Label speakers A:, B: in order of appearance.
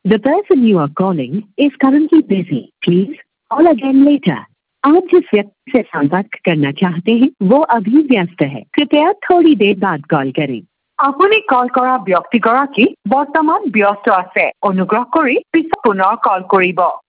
A: The person you are calling is currently busy. Please call again later. आप जिस व्यक्ति से संपर्क करना चाहते हैं वो अभी व्यस्त है, कृपया थोड़ी देर बाद कॉल करें।
B: আপুনি কল কৰা ব্যক্তিগৰাকী বৰ্তমান ব্যস্ত আছে। অনুগ্ৰহ কৰি পিছত পুনৰ কল কৰিব।